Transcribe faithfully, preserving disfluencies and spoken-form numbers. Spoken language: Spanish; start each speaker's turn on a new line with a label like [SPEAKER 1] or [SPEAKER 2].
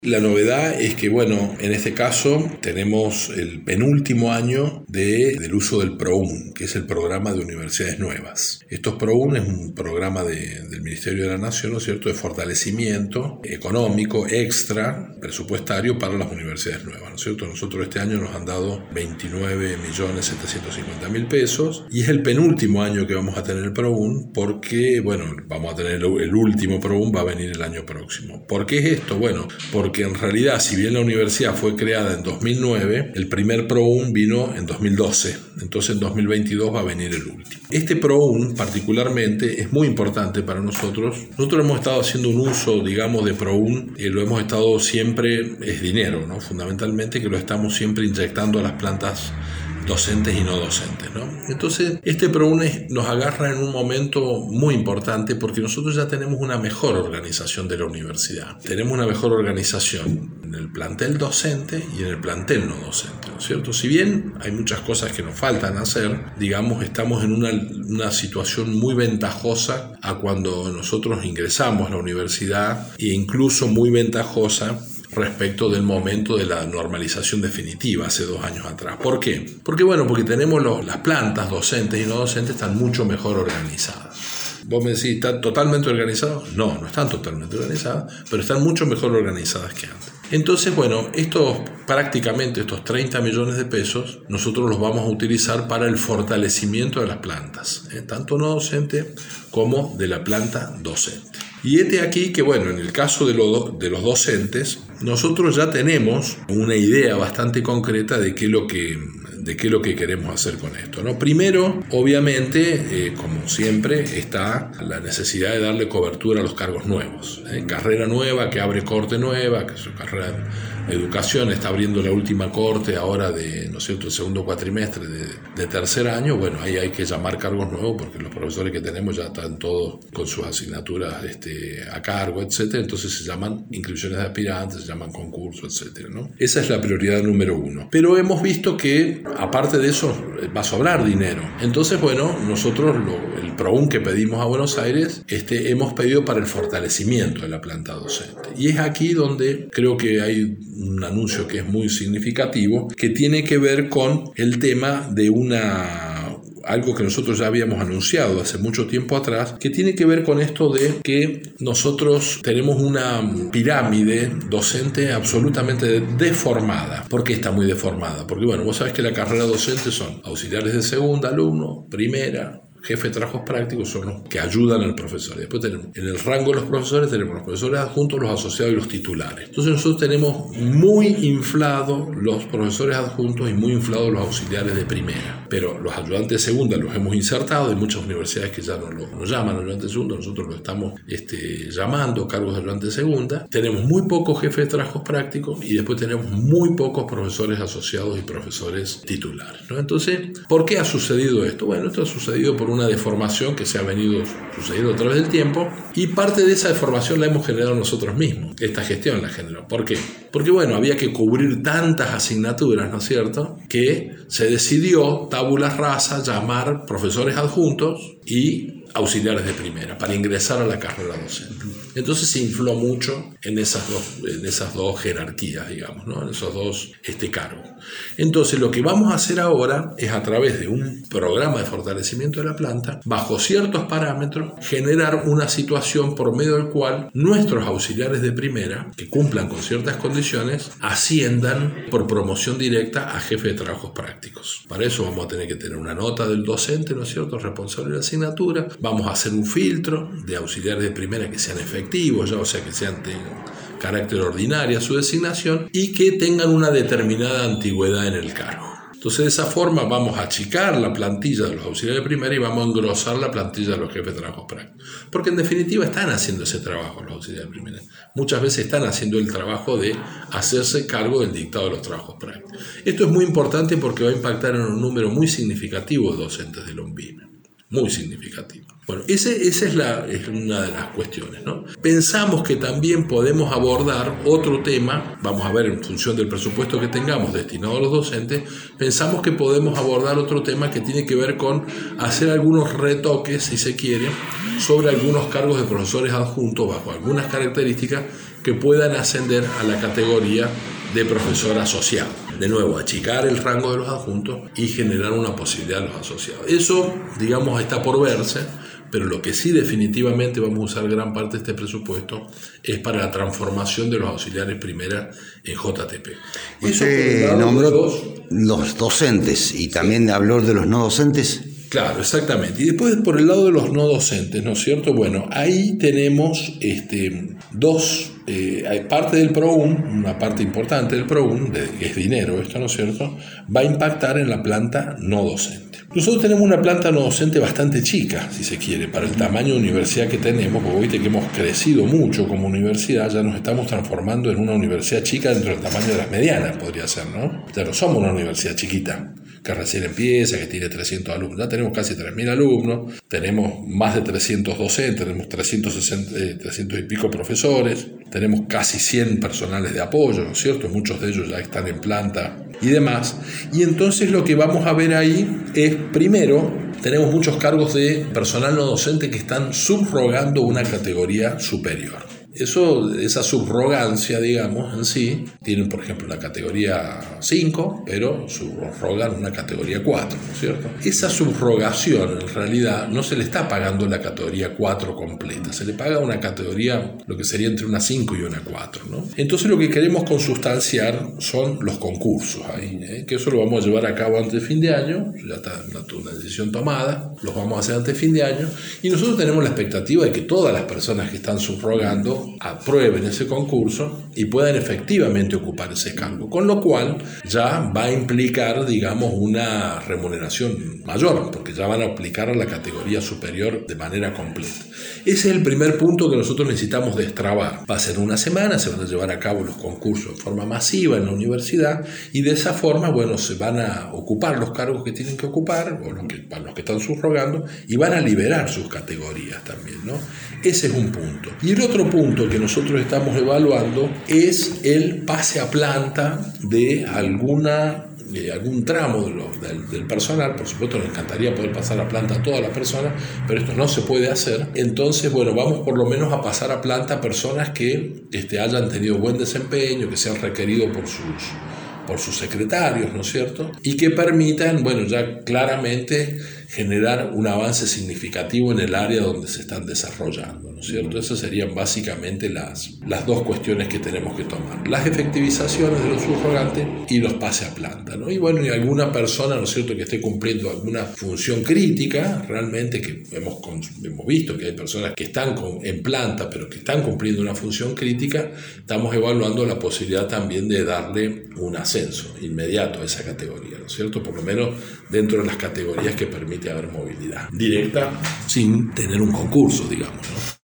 [SPEAKER 1] La novedad es que, bueno, en este caso tenemos el penúltimo año de, del uso del PROUN, que es el programa de universidades nuevas. Estos PROUN es un programa de, del Ministerio de la Nación, ¿no es cierto?, de fortalecimiento económico extra presupuestario para las universidades nuevas, ¿no es cierto? Nosotros este año nos han dado veintinueve millones setecientos cincuenta mil pesos y es el penúltimo año que vamos a tener el PROUN porque, bueno, vamos a tener el, el último PROUN, va a venir el año próximo. ¿Por qué es esto? Bueno, porque Porque en realidad, si bien la universidad fue creada en dos mil nueve, el primer PROUN vino en dos mil doce, entonces en dos mil veintidós va a venir el último. Este PROUN particularmente es muy importante para nosotros. Nosotros hemos estado haciendo un uso, digamos, de PROUN, eh, lo hemos estado siempre, es dinero, ¿no? Fundamentalmente que lo estamos siempre inyectando a las plantas docentes y no docentes, ¿no? Entonces, este PROUN nos agarra en un momento muy importante porque nosotros ya tenemos una mejor organización de la universidad. Tenemos una mejor organización en el plantel docente y en el plantel no docente, ¿no es cierto? Si bien hay muchas cosas que nos faltan hacer, digamos, estamos en una, una situación muy ventajosa a cuando nosotros ingresamos a la universidad e incluso muy ventajosa respecto del momento de la normalización definitiva hace dos años atrás. ¿Por qué? Porque bueno, porque tenemos los, las plantas docentes y no docentes están mucho mejor organizadas. Vos me decís, ¿están totalmente organizadas? No, no están totalmente organizadas, pero están mucho mejor organizadas que antes. Entonces, bueno, estos prácticamente estos treinta millones de pesos nosotros los vamos a utilizar para el fortalecimiento de las plantas, ¿eh? Tanto no docente como de la planta docente. Y este aquí que, bueno, en el caso de, lo, de los docentes, nosotros ya tenemos una idea bastante concreta de qué es lo que, de qué es lo que queremos hacer con esto, ¿no? Primero, obviamente, eh, como siempre, está la necesidad de darle cobertura a los cargos nuevos. ¿eh? Carrera nueva, que abre corte nueva, que su carrera de educación está abriendo la última corte ahora de, ¿no es cierto?, el segundo cuatrimestre de, de tercer año. Bueno, ahí hay que llamar cargos nuevos porque los profesores que tenemos ya están todos con sus asignaturas este, a cargo, etcétera. Entonces se llaman inscripciones de aspirantes, se llaman concursos, etcétera, ¿no? Esa es la prioridad número uno. Pero hemos visto que, aparte de eso, va a sobrar dinero. Entonces, bueno, nosotros lo, el PROUN que pedimos a Buenos Aires, este, hemos pedido para el fortalecimiento de la planta docente. Y es aquí donde creo que hay un anuncio que es muy significativo, que tiene que ver con el tema de una... algo que nosotros ya habíamos anunciado hace mucho tiempo atrás, que tiene que ver con esto de que nosotros tenemos una pirámide docente absolutamente deformada. ¿Por qué está muy deformada? Porque, bueno, vos sabés que la carrera docente son auxiliares de segunda, alumno, primera, jefe de trabajos prácticos, son los que ayudan al profesor. Y después tenemos, en el rango de los profesores, tenemos los profesores adjuntos, los asociados y los titulares. Entonces nosotros tenemos muy inflados los profesores adjuntos y muy inflados los auxiliares de primera. Pero los ayudantes de segunda los hemos insertado, hay muchas universidades que ya no lo, nos llaman ayudantes de segunda, nosotros lo estamos este, llamando cargos de ayudantes de segunda. Tenemos muy pocos jefes de trabajos prácticos y después tenemos muy pocos profesores asociados y profesores titulares, ¿no? Entonces, ¿por qué ha sucedido esto? Bueno, esto ha sucedido por una deformación que se ha venido sucediendo a través del tiempo y parte de esa deformación la hemos generado nosotros mismos. Esta gestión la generó. ¿Por qué? Porque, bueno, había que cubrir tantas asignaturas, ¿no es cierto?, que se decidió tabula rasa llamar profesores adjuntos y auxiliares de primera para ingresar a la carrera docente. Entonces se infló mucho en esas dos, en esas dos jerarquías, digamos, ¿no? En esos dos este, cargos. Entonces lo que vamos a hacer ahora es, a través de un programa de fortalecimiento de la planta, bajo ciertos parámetros, generar una situación por medio del cual nuestros auxiliares de primera, que cumplan con ciertas condiciones, asciendan por promoción directa a jefe de trabajos prácticos. Para eso vamos a tener que tener una nota del docente, ¿no es cierto?, responsable de la asignatura. Vamos a hacer un filtro de auxiliares de primera que sean efectivos, ya, o sea, que sean de carácter ordinario su designación y que tengan una determinada antigüedad en el cargo. Entonces, de esa forma vamos a achicar la plantilla de los auxiliares de primera y vamos a engrosar la plantilla de los jefes de trabajos prácticos. Porque en definitiva están haciendo ese trabajo los auxiliares de primera. Muchas veces están haciendo el trabajo de hacerse cargo del dictado de los trabajos prácticos. Esto es muy importante porque va a impactar en un número muy significativo de docentes de Lombina. Muy significativo. Bueno, ese, esa es, la, es una de las cuestiones, ¿no? Pensamos que también podemos abordar otro tema, vamos a ver en función del presupuesto que tengamos destinado a los docentes, pensamos que podemos abordar otro tema que tiene que ver con hacer algunos retoques, si se quiere, sobre algunos cargos de profesores adjuntos bajo algunas características que puedan ascender a la categoría de profesor asociado. De nuevo, achicar el rango de los adjuntos y generar una posibilidad a los asociados. Eso, digamos, está por verse, pero lo que sí definitivamente vamos a usar gran parte de este presupuesto es para la transformación de los auxiliares primera en J T P.
[SPEAKER 2] Usted nombró los... los docentes y también habló de los no docentes.
[SPEAKER 1] Claro, exactamente. Y después por el lado de los no docentes, ¿no es cierto? Bueno, ahí tenemos este, dos, eh, hay parte del PROUN, una parte importante del PROUN, de, que es dinero esto, ¿no es cierto?, va a impactar en la planta no docente. Nosotros tenemos una planta no docente bastante chica, si se quiere, para el tamaño de universidad que tenemos, porque viste que hemos crecido mucho como universidad, ya nos estamos transformando en una universidad chica dentro del tamaño de las medianas, podría ser, ¿no? Ya no somos una universidad chiquita, que recién empieza, que tiene trescientos alumnos. Ya tenemos casi tres mil alumnos, tenemos más de trescientos docentes, tenemos trescientos sesenta, eh, trescientos y pico profesores, tenemos casi cien personales de apoyo, ¿no es cierto? Muchos de ellos ya están en planta y demás. Y entonces lo que vamos a ver ahí es, primero, tenemos muchos cargos de personal no docente que están subrogando una categoría superior. Eso, esa subrogancia, digamos, en sí, tienen, por ejemplo, la categoría cinco, pero subrogan una categoría cuatro, ¿no es cierto? Esa subrogación, en realidad, no se le está pagando la categoría cuatro completa, se le paga una categoría, lo que sería entre una cinco y una cuatro, ¿no? Entonces, lo que queremos consustanciar son los concursos ahí, ¿eh? Que eso lo vamos a llevar a cabo antes de fin de año, ya está una, una decisión tomada, los vamos a hacer antes de fin de año, y nosotros tenemos la expectativa de que todas las personas que están subrogando aprueben ese concurso y puedan efectivamente ocupar ese cargo, con lo cual ya va a implicar, digamos, una remuneración mayor, porque ya van a aplicar a la categoría superior de manera completa. Ese es el primer punto que nosotros necesitamos destrabar. Va a ser una semana, se van a llevar a cabo los concursos de forma masiva en la universidad y de esa forma, bueno, se van a ocupar los cargos que tienen que ocupar, o los que, para los que están subrogando, y van a liberar sus categorías también, ¿no? Ese es un punto. Y el otro punto que nosotros estamos evaluando es el pase a planta de alguna de algún tramo de lo, del, del personal. Por supuesto nos encantaría poder pasar a planta a todas las personas, pero esto no se puede hacer. Entonces, bueno, vamos por lo menos a pasar a planta a personas que este, hayan tenido buen desempeño, que sean requeridos por sus por sus secretarios, ¿no es cierto? Y que permitan, bueno, ya claramente generar un avance significativo en el área donde se están desarrollando, ¿no es cierto? Esas serían básicamente las, las dos cuestiones que tenemos que tomar. Las efectivizaciones de los subrogantes y los pase a planta, ¿no? Y bueno, y alguna persona, ¿no es cierto?, que esté cumpliendo alguna función crítica, realmente que hemos, hemos visto que hay personas que están con, en planta, pero que están cumpliendo una función crítica, estamos evaluando la posibilidad también de darle un ascenso inmediato a esa categoría, ¿no es cierto? Por lo menos dentro de las categorías que permiten haber movilidad directa sin tener un concurso, digamos.